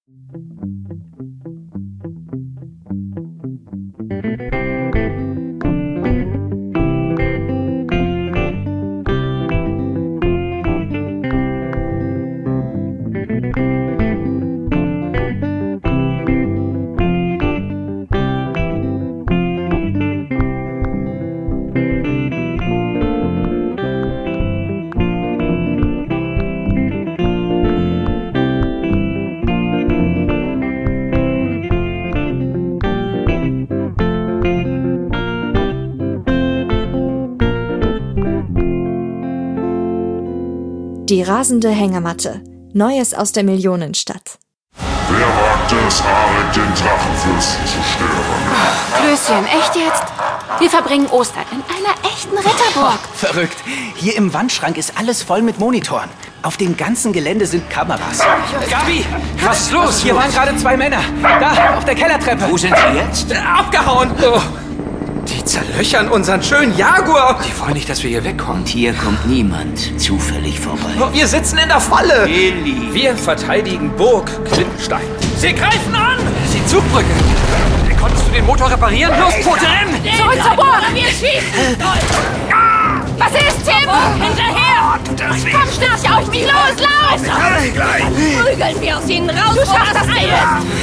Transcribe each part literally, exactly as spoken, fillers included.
Die rasende Hängematte. Neues aus der Millionenstadt. Wer wagte es, Arik, den Drachenfürsten zu stören? Klößchen, echt jetzt? Wir verbringen Ostern in einer echten Ritterburg. Verrückt. Hier im Wandschrank ist alles voll mit Monitoren. Auf dem ganzen Gelände sind Kameras. Gabi, was ist los? Hier waren gerade zwei Männer. Da, auf der Kellertreppe. Wo sind sie jetzt? Abgehauen. Oh. Die zerlöchern unseren schönen Jaguar. Die wollen nicht, dass wir hier wegkommen. Und hier kommt niemand zufällig vorbei. Oh, wir sitzen in der Falle. Eli. Wir verteidigen Burg Klippenstein. Sie greifen an. Die Zugbrücke. Konntest du den Motor reparieren? Los, Pfote, renn! Zurück zur Burg! Wir schießen! Was ist, Tim? Hinterher! Komm, schnarch euch nicht los! Lauf! Prügeln wir aus ihnen raus! Du schaffst das nicht!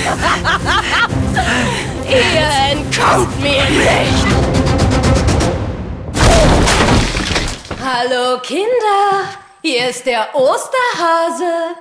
Ihr entkommt mir nicht! Hallo, Kinder! Hier ist der Osterhase!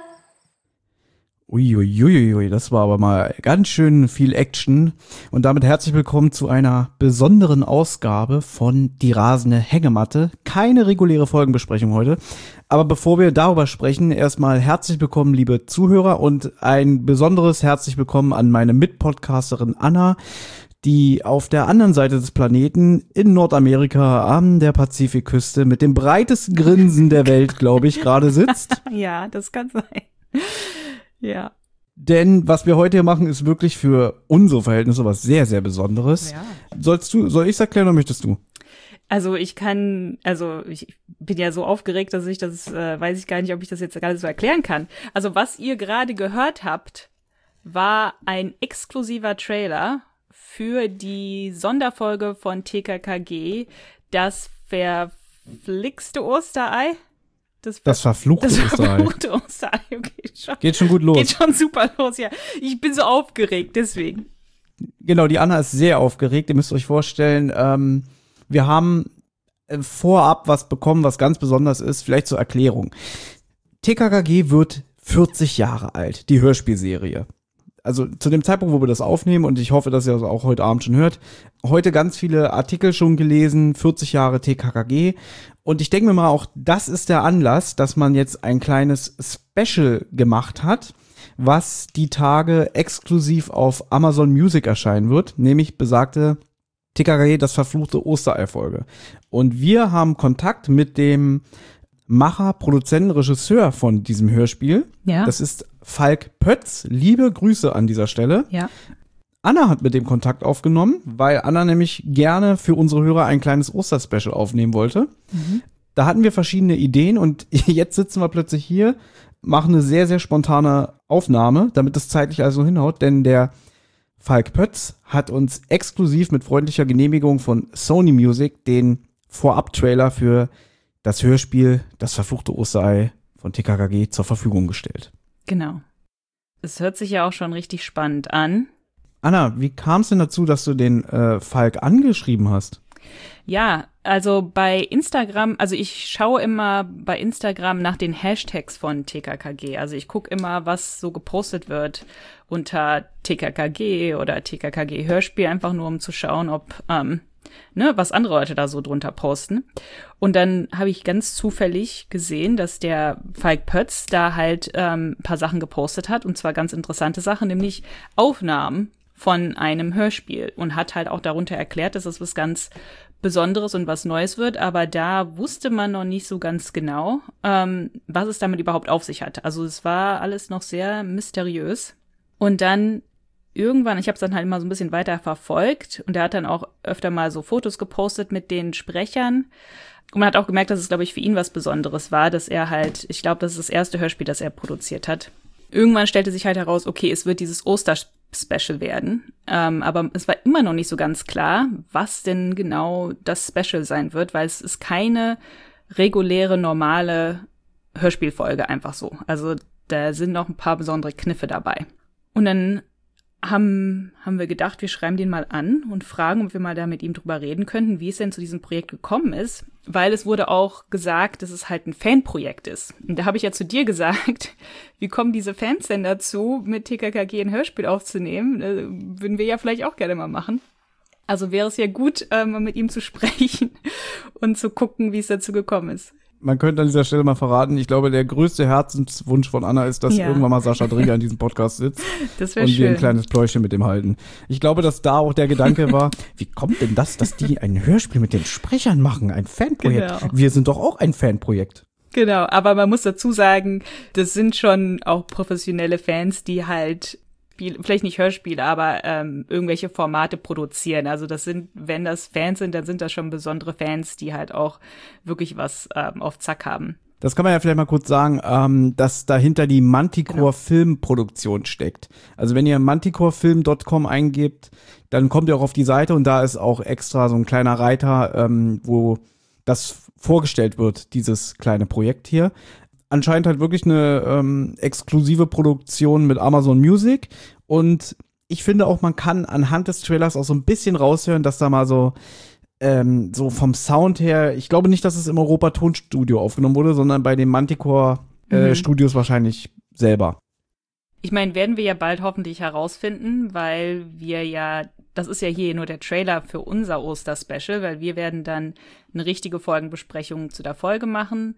Uiuiuiui, das war aber mal ganz schön viel Action. Und damit herzlich willkommen zu einer besonderen Ausgabe von Die rasende Hängematte. Keine reguläre Folgenbesprechung heute. Aber bevor wir darüber sprechen, erstmal herzlich willkommen, liebe Zuhörer, und ein besonderes herzlich willkommen an meine Mitpodcasterin Anna, die auf der anderen Seite des Planeten in Nordamerika an der Pazifikküste mit dem breitesten Grinsen der Welt, glaube ich, gerade sitzt. Ja, das kann sein. Ja. Denn was wir heute hier machen, ist wirklich für unsere Verhältnisse was sehr, sehr Besonderes. Ja. Sollst du, soll ich es erklären oder möchtest du? Also ich kann, also ich bin ja so aufgeregt, dass ich das, äh, weiß ich gar nicht, ob ich das jetzt gerade so erklären kann. Also was ihr gerade gehört habt, war ein exklusiver Trailer für die Sonderfolge von T K K G, das verflixte Osterei. Das, das verfluchte das Osterei. verfluchte Osterei, okay, schon. Geht schon gut los. Geht schon super los, ja. Ich bin so aufgeregt, deswegen. Genau, die Anna ist sehr aufgeregt. Ihr müsst euch vorstellen, ähm, wir haben vorab was bekommen, was ganz besonders ist, vielleicht zur Erklärung. T K K G wird vierzig Jahre alt, die Hörspielserie. Also zu dem Zeitpunkt, wo wir das aufnehmen, und ich hoffe, dass ihr das auch heute Abend schon hört, heute ganz viele Artikel schon gelesen, vierzig Jahre T K K G. Und ich denke mir mal, auch das ist der Anlass, dass man jetzt ein kleines Special gemacht hat, was die Tage exklusiv auf Amazon Music erscheinen wird, nämlich besagte T K K G, das verfluchte Osterei-Folge. Und wir haben Kontakt mit dem Macher, Produzenten, Regisseur von diesem Hörspiel. Ja. Das ist Falk Pötz. Liebe Grüße an dieser Stelle. Ja. Anna hat mit dem Kontakt aufgenommen, weil Anna nämlich gerne für unsere Hörer ein kleines Osterspecial aufnehmen wollte. Mhm. Da hatten wir verschiedene Ideen und jetzt sitzen wir plötzlich hier, machen eine sehr, sehr spontane Aufnahme, damit das zeitlich also hinhaut, denn der Falk Pötz hat uns exklusiv mit freundlicher Genehmigung von Sony Music den Vorab-Trailer für das Hörspiel Das verfluchte Osterei von T K K G zur Verfügung gestellt. Genau. Es hört sich ja auch schon richtig spannend an. Anna, wie kam es denn dazu, dass du den äh, Falk angeschrieben hast? Ja, also bei Instagram, also ich schaue immer bei Instagram nach den Hashtags von T K K G. Also ich gucke immer, was so gepostet wird unter T K K G oder T K K G Hörspiel, einfach nur um zu schauen, ob ähm, ne, was andere Leute da so drunter posten. Und dann habe ich ganz zufällig gesehen, dass der Falk Pötz da halt ähm, ein paar Sachen gepostet hat, und zwar ganz interessante Sachen, nämlich Aufnahmen von einem Hörspiel, und hat halt auch darunter erklärt, dass es was ganz Besonderes und was Neues wird, aber da wusste man noch nicht so ganz genau, ähm, was es damit überhaupt auf sich hat. Also es war alles noch sehr mysteriös. Und dann irgendwann, ich habe es dann halt immer so ein bisschen weiter verfolgt, und er hat dann auch öfter mal so Fotos gepostet mit den Sprechern. Und man hat auch gemerkt, dass es, glaube ich, für ihn was Besonderes war, dass er halt, ich glaube, das ist das erste Hörspiel, das er produziert hat. Irgendwann stellte sich halt heraus, okay, es wird dieses Oster-Special werden. Ähm, aber es war immer noch nicht so ganz klar, was denn genau das Special sein wird, weil es ist keine reguläre, normale Hörspielfolge einfach so. Also da sind noch ein paar besondere Kniffe dabei. Und dann haben, haben wir gedacht, wir schreiben den mal an und fragen, ob wir mal da mit ihm drüber reden könnten, wie es denn zu diesem Projekt gekommen ist. Weil es wurde auch gesagt, dass es halt ein Fanprojekt ist. Und da habe ich ja zu dir gesagt, wie kommen diese Fans denn dazu, mit T K K G ein Hörspiel aufzunehmen? Äh, würden wir ja vielleicht auch gerne mal machen. Also wäre es ja gut, äh, mal mit ihm zu sprechen und zu gucken, wie es dazu gekommen ist. Man könnte an dieser Stelle mal verraten, ich glaube, der größte Herzenswunsch von Anna ist, dass Ja. irgendwann mal Sascha Drieger in diesem Podcast sitzt Das wäre und wir ein schön. kleines Pläuschen mit dem halten. Ich glaube, dass da auch der Gedanke war, wie kommt denn das, dass die ein Hörspiel mit den Sprechern machen, ein Fanprojekt? Genau. Wir sind doch auch ein Fanprojekt. Genau, aber man muss dazu sagen, das sind schon auch professionelle Fans, die halt Spiel, vielleicht nicht Hörspiele, aber ähm, irgendwelche Formate produzieren. Also das sind, wenn das Fans sind, dann sind das schon besondere Fans, die halt auch wirklich was ähm, auf Zack haben. Das kann man ja vielleicht mal kurz sagen, ähm, dass dahinter die Manticore Genau. Filmproduktion steckt. Also wenn ihr manticore film punkt com eingebt, dann kommt ihr auch auf die Seite und da ist auch extra so ein kleiner Reiter, ähm, wo das vorgestellt wird, dieses kleine Projekt hier. Anscheinend halt wirklich eine ähm, exklusive Produktion mit Amazon Music und ich finde auch, man kann anhand des Trailers auch so ein bisschen raushören, dass da mal so ähm, so vom Sound her, ich glaube nicht, dass es im Europa Tonstudio aufgenommen wurde, sondern bei den Manticore äh, Mhm. Studios wahrscheinlich selber. Ich meine, werden wir ja bald hoffentlich herausfinden, weil wir ja, das ist ja hier nur der Trailer für unser Oster-Special, weil wir werden dann eine richtige Folgenbesprechung zu der Folge machen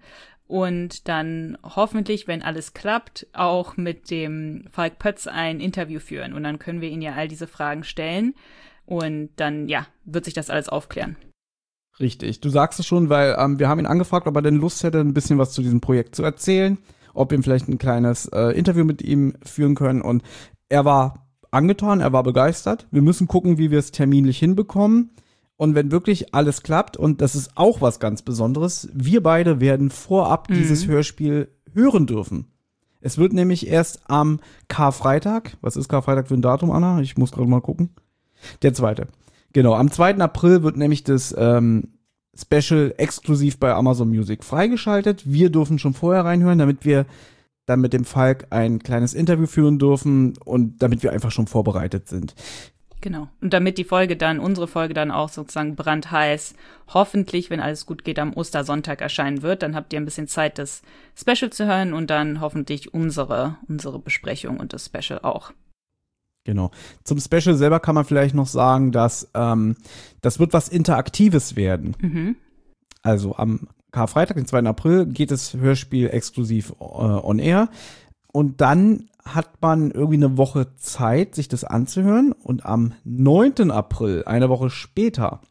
und dann hoffentlich, wenn alles klappt, auch mit dem Falk Pötz ein Interview führen. Und dann können wir ihn ja all diese Fragen stellen und dann, ja, wird sich das alles aufklären. Richtig, du sagst es schon, weil ähm, wir haben ihn angefragt, ob er denn Lust hätte, ein bisschen was zu diesem Projekt zu erzählen, ob wir vielleicht ein kleines äh, Interview mit ihm führen können und er war angetan, er war begeistert. Wir müssen gucken, wie wir es terminlich hinbekommen und wenn wirklich alles klappt und das ist auch was ganz Besonderes, wir beide werden vorab Mhm. dieses Hörspiel hören dürfen. Es wird nämlich erst am Karfreitag, was ist Karfreitag für ein Datum, Anna? Ich muss gerade mal gucken. Der zweite. Genau, am zweiten April wird nämlich das ähm, Special exklusiv bei Amazon Music freigeschaltet. Wir dürfen schon vorher reinhören, damit wir dann mit dem Falk ein kleines Interview führen dürfen und damit wir einfach schon vorbereitet sind. Genau. Und damit die Folge dann, unsere Folge dann auch sozusagen brandheiß, hoffentlich, wenn alles gut geht, am Ostersonntag erscheinen wird, dann habt ihr ein bisschen Zeit, das Special zu hören und dann hoffentlich unsere, unsere Besprechung und das Special auch. Genau. Zum Special selber kann man vielleicht noch sagen, dass ähm, das wird was Interaktives werden. Mhm. Also am Karfreitag, den zweiten April, geht das Hörspiel exklusiv äh, on air. Und dann hat man irgendwie eine Woche Zeit, sich das anzuhören. Und am neunten April, eine Woche später,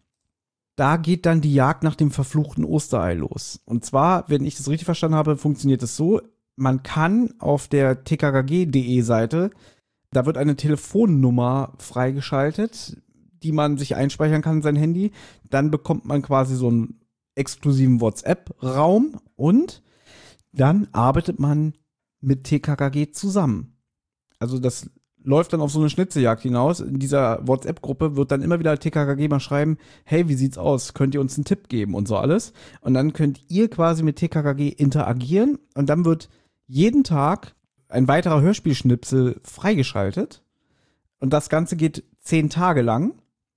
da geht dann die Jagd nach dem verfluchten Osterei los. Und zwar, wenn ich das richtig verstanden habe, funktioniert es so, man kann auf der t k k g punkt d e Seite, da wird eine Telefonnummer freigeschaltet, die man sich einspeichern kann in sein Handy. Dann bekommt man quasi so einen exklusiven WhatsApp-Raum und dann arbeitet man mit T K K G zusammen. Also das läuft dann auf so eine Schnitzeljagd hinaus. In dieser WhatsApp-Gruppe wird dann immer wieder T K K G mal schreiben, hey, wie sieht's aus? Könnt ihr uns einen Tipp geben und so alles? Und dann könnt ihr quasi mit T K K G interagieren und dann wird jeden Tag ein weiterer Hörspielschnipsel freigeschaltet. Und das Ganze geht zehn Tage lang.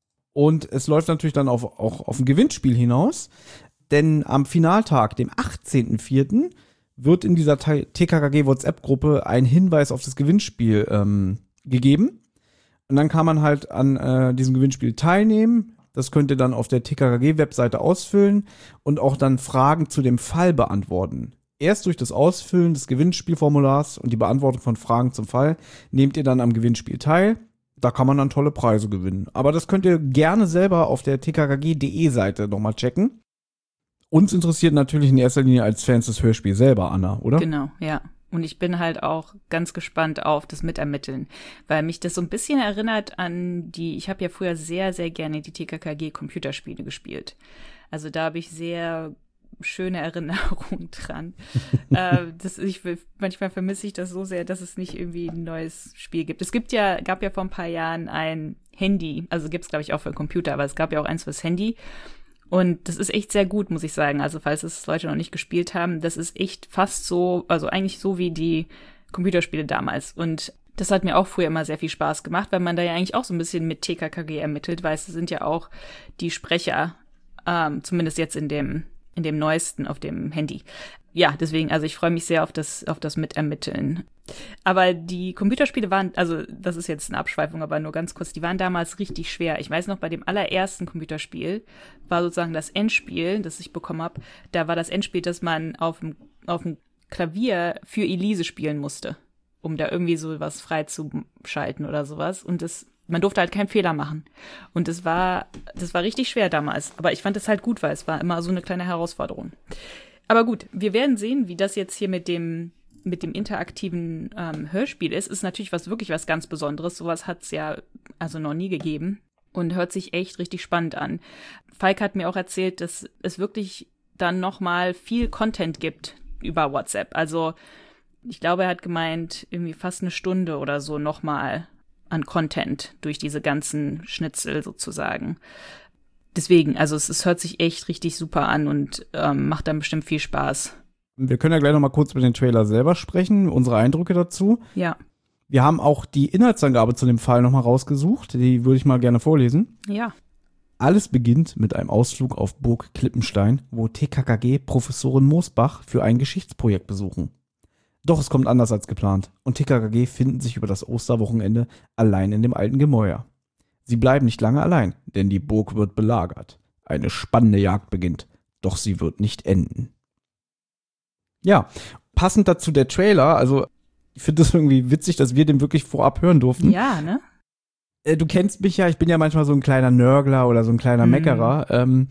Und es läuft natürlich dann auf, auch auf ein Gewinnspiel hinaus. Denn am Finaltag, dem achtzehnten vierten wird in dieser T K K G-WhatsApp-Gruppe ein Hinweis auf das Gewinnspiel ähm, gegeben. Und dann kann man halt an äh, diesem Gewinnspiel teilnehmen. Das könnt ihr dann auf der T K K G-Webseite ausfüllen und auch dann Fragen zu dem Fall beantworten. Erst durch das Ausfüllen des Gewinnspielformulars und die Beantwortung von Fragen zum Fall nehmt ihr dann am Gewinnspiel teil. Da kann man dann tolle Preise gewinnen. Aber das könnt ihr gerne selber auf der t k k g punkt d e Seite nochmal checken. Uns interessiert natürlich in erster Linie als Fans das Hörspiel selber, Anna, oder? Genau, ja. Und ich bin halt auch ganz gespannt auf das Mitermitteln, weil mich das so ein bisschen erinnert an die, ich habe ja früher sehr, sehr gerne die T K K G-Computerspiele gespielt. Also da habe ich sehr schöne Erinnerung dran. äh, das, ich, manchmal vermisse ich das so sehr, dass es nicht irgendwie ein neues Spiel gibt. Es gibt ja, gab ja vor ein paar Jahren ein Handy, also gibt es glaube ich auch für den Computer, aber es gab ja auch eins fürs Handy. Und das ist echt sehr gut, muss ich sagen. Also falls es Leute noch nicht gespielt haben, das ist echt fast so, also eigentlich so wie die Computerspiele damals. Und das hat mir auch früher immer sehr viel Spaß gemacht, weil man da ja eigentlich auch so ein bisschen mit T K K G ermittelt, weil es sind ja auch die Sprecher, ähm, zumindest jetzt in dem in dem neuesten auf dem Handy. Ja, deswegen, also ich freue mich sehr auf das auf das Mitermitteln. Aber die Computerspiele waren, also das ist jetzt eine Abschweifung, aber nur ganz kurz, die waren damals richtig schwer. Ich weiß noch, bei dem allerersten Computerspiel war sozusagen das Endspiel, das ich bekommen habe, da war das Endspiel, dass man auf dem auf dem Klavier für Elise spielen musste, um da irgendwie so was freizuschalten oder sowas. Und das, man durfte halt keinen Fehler machen. Und das war, das war richtig schwer damals. Aber ich fand das halt gut, weil es war immer so eine kleine Herausforderung. Aber gut, wir werden sehen, wie das jetzt hier mit dem, mit dem interaktiven ähm, Hörspiel ist. Ist natürlich was wirklich was ganz Besonderes. Sowas hat es ja also noch nie gegeben. Und hört sich echt richtig spannend an. Falk hat mir auch erzählt, dass es wirklich dann noch mal viel Content gibt über WhatsApp. Also ich glaube, er hat gemeint, irgendwie fast eine Stunde oder so nochmal an Content durch diese ganzen Schnitzel sozusagen. Deswegen, also es, es hört sich echt richtig super an und ähm, macht dann bestimmt viel Spaß. Wir können ja gleich noch mal kurz über den Trailer selber sprechen, unsere Eindrücke dazu. Ja. Wir haben auch die Inhaltsangabe zu dem Fall noch mal rausgesucht. Die würde ich mal gerne vorlesen. Ja. Alles beginnt mit einem Ausflug auf Burg Klippenstein, wo T K K G-Professorin Moosbach für ein Geschichtsprojekt besuchen. Doch es kommt anders als geplant und T K K G finden sich über das Osterwochenende allein in dem alten Gemäuer. Sie bleiben nicht lange allein, denn die Burg wird belagert. Eine spannende Jagd beginnt, doch sie wird nicht enden. Ja, passend dazu der Trailer, also ich finde das irgendwie witzig, dass wir den wirklich vorab hören durften. Ja, ne? Du kennst mich ja, ich bin ja manchmal so ein kleiner Nörgler oder so ein kleiner Mhm. Meckerer. Ähm,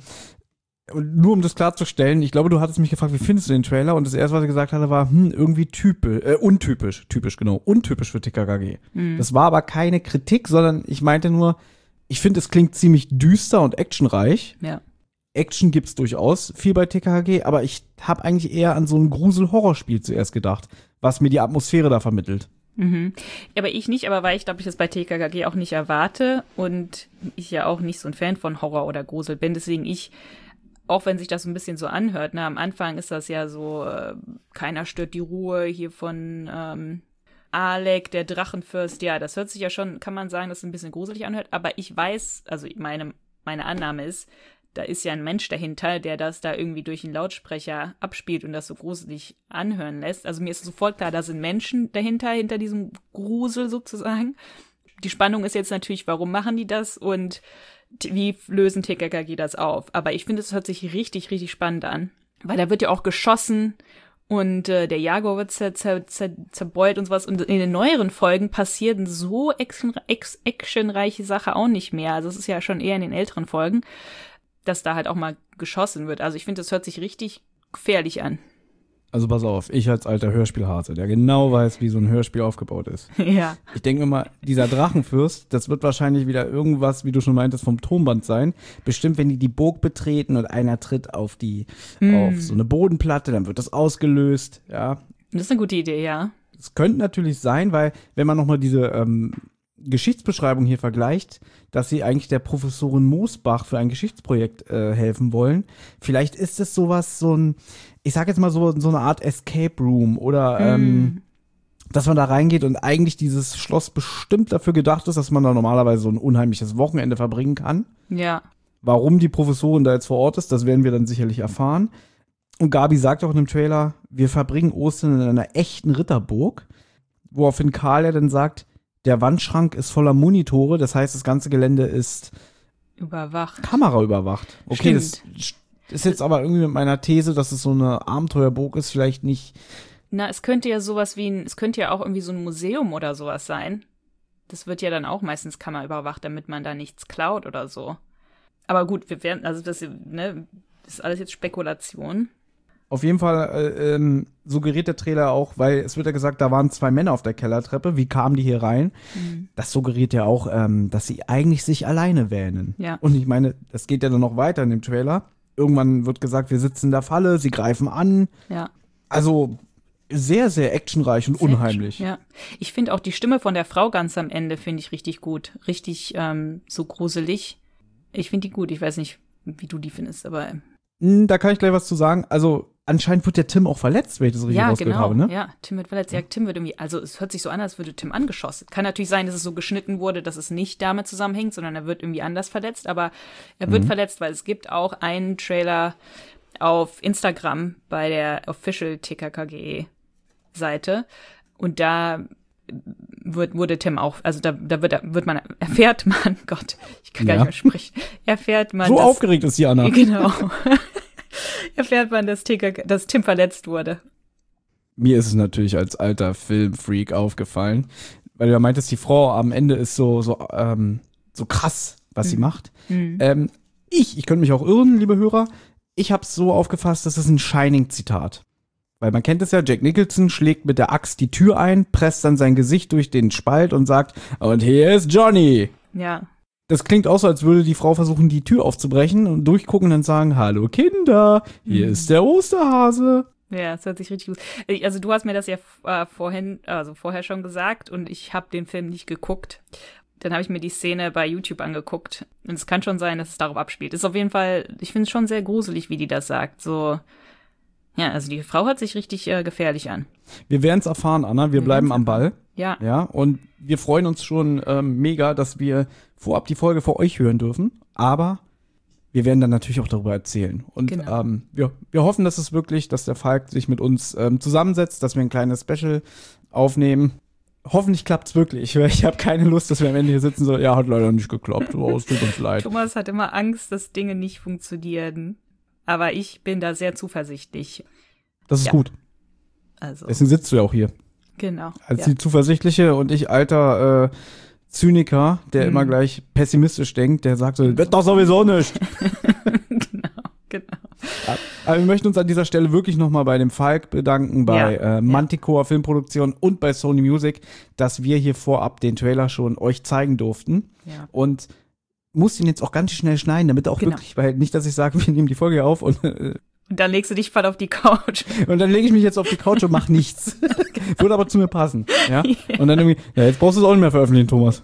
und nur um das klarzustellen, ich glaube, du hattest mich gefragt, wie findest du den Trailer? Und das erste, was ich gesagt hatte, war, hm, irgendwie typisch, äh, untypisch, typisch, genau, untypisch für T K K G. Mhm. Das war aber keine Kritik, sondern ich meinte nur, ich finde, es klingt ziemlich düster und actionreich. Ja. Action gibt's durchaus viel bei T K K G, aber ich habe eigentlich eher an so ein Grusel-Horrorspiel zuerst gedacht, was mir die Atmosphäre da vermittelt. Mhm. Aber ich nicht, aber weil ich glaube, ich das bei T K K G auch nicht erwarte und ich ja auch nicht so ein Fan von Horror oder Grusel bin, deswegen ich, auch wenn sich das ein bisschen so anhört, ne, am Anfang ist das ja so, äh, keiner stört die Ruhe hier von ähm, Alec, der Drachenfürst, ja, das hört sich ja schon, kann man sagen, dass es ein bisschen gruselig anhört, aber ich weiß, also meine, meine Annahme ist, da ist ja ein Mensch dahinter, der das da irgendwie durch einen Lautsprecher abspielt und das so gruselig anhören lässt. Also mir ist sofort klar, da sind Menschen dahinter, hinter diesem Grusel sozusagen. Die Spannung ist jetzt natürlich, warum machen die das und t- wie lösen T K K G das auf? Aber ich finde, es hört sich richtig, richtig spannend an, weil da wird ja auch geschossen und äh, der Jaguar wird zer- zer- zer- zerbeult und sowas. Und in den neueren Folgen passieren so action- ex- actionreiche Sachen auch nicht mehr. Also es ist ja schon eher in den älteren Folgen, dass da halt auch mal geschossen wird. Also ich finde, das hört sich richtig gefährlich an. Also pass auf, ich als alter Hörspielhase, der genau weiß, wie so ein Hörspiel aufgebaut ist. Ja. Ich denke mir mal, dieser Drachenfürst, das wird wahrscheinlich wieder irgendwas, wie du schon meintest, vom Tonband sein. Bestimmt, wenn die die Burg betreten und einer tritt auf die, Hm. auf so eine Bodenplatte, dann wird das ausgelöst, ja. Das ist eine gute Idee, ja. Es könnte natürlich sein, weil, wenn man nochmal diese ähm, Geschichtsbeschreibung hier vergleicht, dass sie eigentlich der Professorin Moosbach für ein Geschichtsprojekt äh, helfen wollen. Vielleicht ist es sowas, so ein, ich sag jetzt mal so, so eine Art Escape Room oder ähm, dass man da reingeht und eigentlich dieses Schloss bestimmt dafür gedacht ist, dass man da normalerweise so ein unheimliches Wochenende verbringen kann. Ja. Warum die Professorin da jetzt vor Ort ist, das werden wir dann sicherlich erfahren. Und Gabi sagt auch in dem Trailer, wir verbringen Ostern in einer echten Ritterburg, woraufhin Karl ja dann sagt, der Wandschrank ist voller Monitore, das heißt, das ganze Gelände ist Überwacht. kameraüberwacht. Okay, das Stimmt. ist jetzt aber irgendwie mit meiner These, dass es so eine Abenteuerburg ist, vielleicht nicht. Na, es könnte ja sowas wie ein, es könnte ja auch irgendwie so ein Museum oder sowas sein. Das wird ja dann auch meistens kameraüberwacht, damit man da nichts klaut oder so. Aber gut, wir werden, also das, ne, das ist alles jetzt Spekulation. Auf jeden Fall äh, ähm, suggeriert der Trailer auch, weil es wird ja gesagt, da waren zwei Männer auf der Kellertreppe. Wie kamen die hier rein? Mhm. Das suggeriert ja auch, ähm, dass sie eigentlich sich alleine wähnen. Ja. Und ich meine, das geht ja dann noch weiter in dem Trailer. irgendwann wird gesagt, wir sitzen in der Falle, sie greifen an. Ja. Also sehr, sehr actionreich und Sehr unheimlich. Ja. Ich finde auch die Stimme von der Frau ganz am Ende, finde ich richtig gut. Richtig ähm, so gruselig. Ich finde die gut. Ich weiß nicht, wie du die findest, aber Da kann ich gleich was zu sagen. Also anscheinend wird der Tim auch verletzt, wenn ich das richtig ja, rausgehört genau. habe, ne? Ja, Tim wird verletzt. Ja, Tim wird irgendwie, also es hört sich so an, als würde Tim angeschossen. Kann natürlich sein, dass es so geschnitten wurde, dass es nicht damit zusammenhängt, sondern er wird irgendwie anders verletzt. Aber er wird mhm. verletzt, weil es gibt auch einen Trailer auf Instagram bei der Official T K K G Seite. Und da wird, wurde Tim auch, also da, da wird, wird man, erfährt man, Gott, ich kann gar Ja. nicht mehr sprechen, erfährt man, So dass, aufgeregt ist die Anna. genau, erfährt man, dass, T K K, dass Tim verletzt wurde. Mir ist es natürlich als alter Filmfreak aufgefallen, weil du ja meintest, die Frau am Ende ist so, so, ähm, so krass, was Mhm. sie macht. Mhm. Ähm, ich, ich könnte mich auch irren, liebe Hörer, ich habe es so aufgefasst, das ist ein Shining-Zitat. Weil man kennt es ja, Jack Nicholson schlägt mit der Axt die Tür ein, presst dann sein Gesicht durch den Spalt und sagt, und hier ist Johnny. Ja. Das klingt auch so, als würde die Frau versuchen, die Tür aufzubrechen und durchgucken und dann sagen, hallo Kinder, hier Mhm. ist der Osterhase. Ja, das hört sich richtig gut. Ich- Also du hast mir das ja äh, vorhin, also vorher schon gesagt und ich habe den Film nicht geguckt. Dann habe ich mir die Szene bei YouTube angeguckt und es kann schon sein, dass es darauf abspielt. Ist auf jeden Fall, ich finde es schon sehr gruselig, wie die das sagt. So, ja, also die Frau hört sich richtig äh, gefährlich an. Wir werden es erfahren, Anna, wir Wir bleiben werden's am Ball. Ja, Ja, und wir freuen uns schon ähm, mega, dass wir vorab die Folge für euch hören dürfen. Aber wir werden dann natürlich auch darüber erzählen. Und Genau. ähm, wir, wir hoffen, dass es wirklich, dass der Falk sich mit uns ähm, zusammensetzt, dass wir ein kleines Special aufnehmen. Hoffentlich klappt's wirklich, weil ich habe keine Lust, dass wir am Ende hier sitzen so, ja, hat leider nicht geklappt, oh, es tut uns leid. Thomas hat immer Angst, dass Dinge nicht funktionieren. Aber ich bin da sehr zuversichtlich. Das ist Ja. gut. Also, Deswegen sitzt du ja auch hier. genau. Als ja. die Zuversichtliche und ich alter äh, Zyniker, der Mhm. immer gleich pessimistisch denkt, der sagt so, wird doch sowieso nicht. genau, genau. Aber wir möchten uns an dieser Stelle wirklich nochmal bei dem Falk bedanken, bei Ja. äh, Manticore Filmproduktion und bei Sony Music, dass wir hier vorab den Trailer schon euch zeigen durften. Ja. Und muss ihn jetzt auch ganz schnell schneiden, damit auch Genau. wirklich, weil nicht, dass ich sage, wir nehmen die Folge hier auf und, äh, Und dann legst du dich voll auf die Couch. und dann lege ich mich jetzt auf die Couch und mache nichts. Würde aber zu mir passen. Ja? Und dann irgendwie, ja, jetzt brauchst du es auch nicht mehr veröffentlichen, Thomas.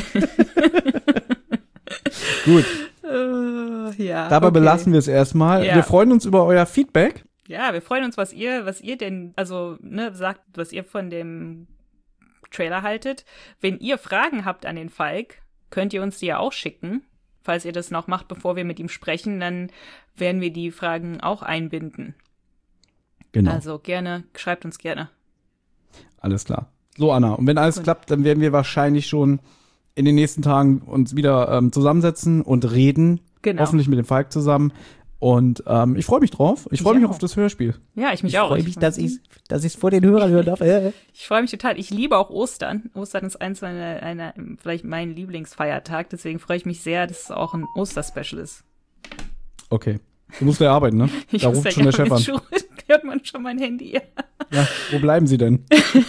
Gut, Äh, ja. dabei okay. belassen wir es erstmal. Ja. Wir freuen uns über euer Feedback. Ja, wir freuen uns, was ihr, was ihr denn, also, ne, sagt, was ihr von dem Trailer haltet. Wenn ihr Fragen habt an den Falk, könnt ihr uns die ja auch schicken. Falls ihr das noch macht, bevor wir mit ihm sprechen, dann werden wir die Fragen auch einbinden. Genau. Also gerne, schreibt uns gerne. Alles klar. So, Anna, und wenn alles Gut. klappt, dann werden wir wahrscheinlich schon in den nächsten Tagen uns wieder ähm, zusammensetzen und reden. Genau. Hoffentlich mit dem Falk zusammen. Und ähm, ich freue mich drauf. Ich freue Ich mich auch auch. auf das Hörspiel. Ja, ich mich ich auch. freue mich, dass ich dass ich es vor den Hörern hören darf. Äh. Ich freue mich total. Ich liebe auch Ostern. Ostern ist eins meiner, einer, vielleicht mein Lieblingsfeiertag. Deswegen freue ich mich sehr, dass es auch ein Osterspecial ist. Okay. Du musst ja arbeiten, ne? Ich Da muss ruft ja schon der gerne Chef an. mit Schuhe. Hört man schon mein Handy. Ja, wo bleiben sie denn?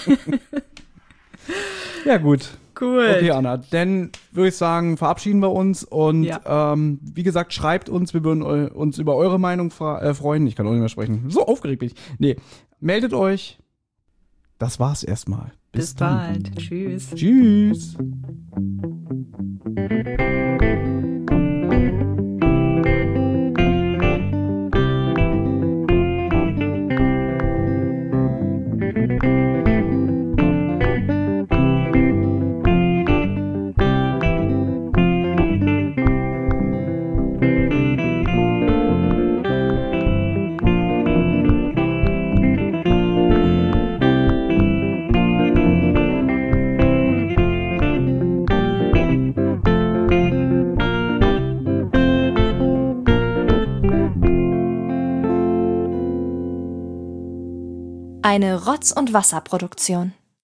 Ja, gut. Cool. Okay, Anna, dann würde ich sagen, verabschieden wir uns und Ja. ähm, wie gesagt, schreibt uns, wir würden eu uns über eure Meinung fra- äh, freuen. Ich kann auch nicht mehr sprechen. So aufgeregt bin ich. Nee, meldet euch. Das war's erstmal. Bis dann. bald. Tschüss. Tschüss. Eine Rotz- und Wasserproduktion.